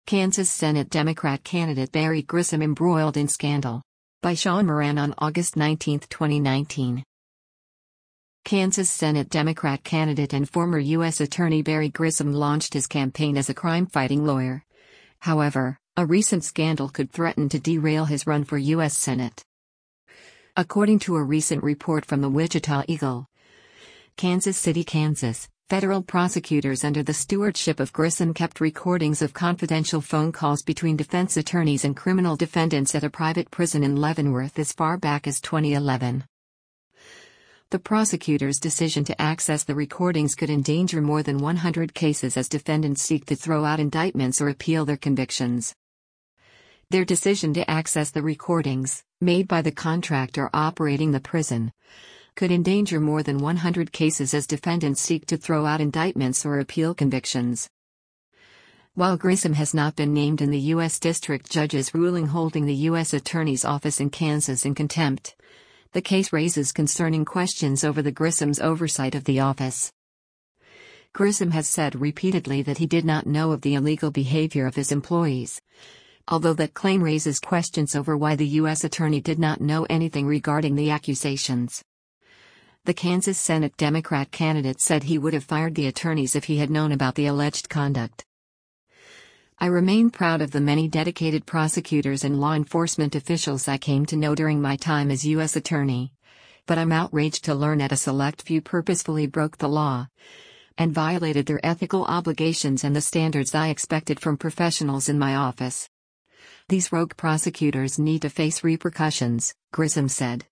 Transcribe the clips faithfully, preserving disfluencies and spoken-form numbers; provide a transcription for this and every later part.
Kansas Senate Democrat candidate Barry Grissom embroiled in scandal. By Sean Moran on August nineteenth, twenty nineteen. Kansas Senate Democrat candidate and former U S Attorney Barry Grissom launched his campaign as a crime-fighting lawyer. However, a recent scandal could threaten to derail his run for U S Senate. According to a recent report from the Wichita Eagle, Kansas City, Kansas, federal prosecutors under the stewardship of Grissom kept recordings of confidential phone calls between defense attorneys and criminal defendants at a private prison in Leavenworth as far back as twenty eleven. The prosecutor's decision to access the recordings could endanger more than one hundred cases as defendants seek to throw out indictments or appeal their convictions. Their decision to access the recordings, made by the contractor operating the prison, could endanger more than one hundred cases as defendants seek to throw out indictments or appeal convictions. While Grissom has not been named in the U S District Judge's ruling holding the U S Attorney's Office in Kansas in contempt, the case raises concerning questions over the Grissom's oversight of the office. Grissom has said repeatedly that he did not know of the illegal behavior of his employees, although that claim raises questions over why the U S Attorney did not know anything regarding the accusations. The Kansas Senate Democrat candidate said he would have fired the attorneys if he had known about the alleged conduct. I remain proud of the many dedicated prosecutors and law enforcement officials I came to know during my time as U S Attorney, but I'm outraged to learn that a select few purposefully broke the law and violated their ethical obligations and the standards I expected from professionals in my office. These rogue prosecutors need to face repercussions, Grissom said.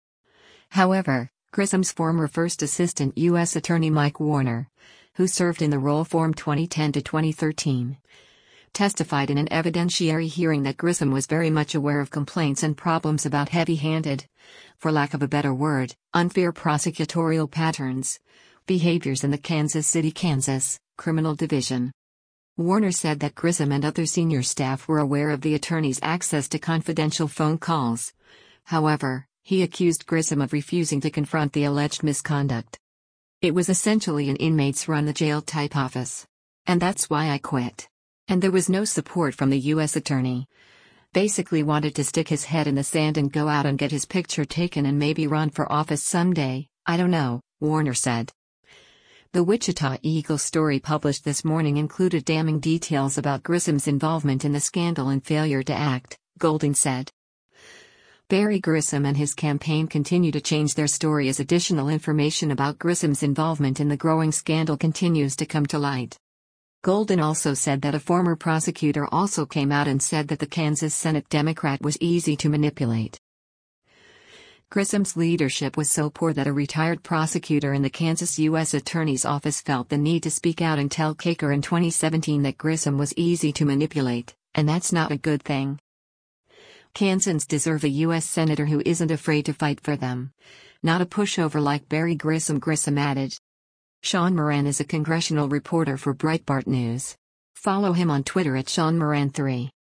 However, Grissom's former first assistant U S Attorney Mike Warner, who served in the role from twenty ten to twenty thirteen, testified in an evidentiary hearing that Grissom was very much aware of complaints and problems about heavy-handed, for lack of a better word, unfair prosecutorial patterns, behaviors in the Kansas City, Kansas, Criminal Division. Warner said that Grissom and other senior staff were aware of the attorney's access to confidential phone calls. However, he accused Grissom of refusing to confront the alleged misconduct. It was essentially an inmates run-the-jail type office. And that's why I quit. And there was no support from the U S Attorney. Basically wanted to stick his head in the sand and go out and get his picture taken and maybe run for office someday, I don't know, Warner said. The Wichita Eagle story published this morning included damning details about Grissom's involvement in the scandal and failure to act, Golden said. Barry Grissom and his campaign continue to change their story as additional information about Grissom's involvement in the growing scandal continues to come to light. Golden also said that a former prosecutor also came out and said that the Kansas Senate Democrat was easy to manipulate. Grissom's leadership was so poor that a retired prosecutor in the Kansas U S Attorney's Office felt the need to speak out and tell Caker in twenty seventeen that Grissom was easy to manipulate, and that's not a good thing. Kansans deserve a U S senator who isn't afraid to fight for them. Not a pushover like Barry Grissom, Grissom added. Sean Moran is a congressional reporter for Breitbart News. Follow him on Twitter at Sean Moran three.